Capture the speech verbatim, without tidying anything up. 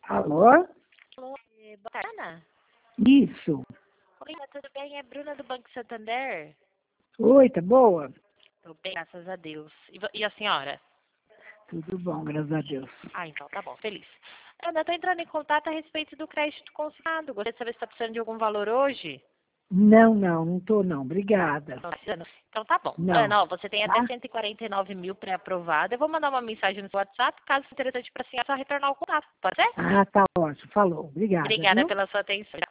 Alô? Oi, boa tarde, Ana. Isso. Oi, Ana, tudo bem? É Bruna do Banco Santander. Oi, tá boa? Tô bem, graças a Deus. E, vo- e a senhora? Tudo bom, graças a Deus. Ah, então tá bom, feliz. Ana, tô entrando em contato a respeito do crédito consignado. Gostaria de saber se está precisando de algum valor hoje. Não, não, não tô não. Obrigada. Não tá precisando? Então tá bom. Não. Ana, ó, você tem até Tá? cento e quarenta e nove mil pré-aprovado. Eu vou mandar uma mensagem no seu WhatsApp. Caso seja interessante para a senhora, é só retornar o contato. Pode ser? Ah, tá ótimo. Falou. Obrigada, Obrigada viu? pela sua atenção.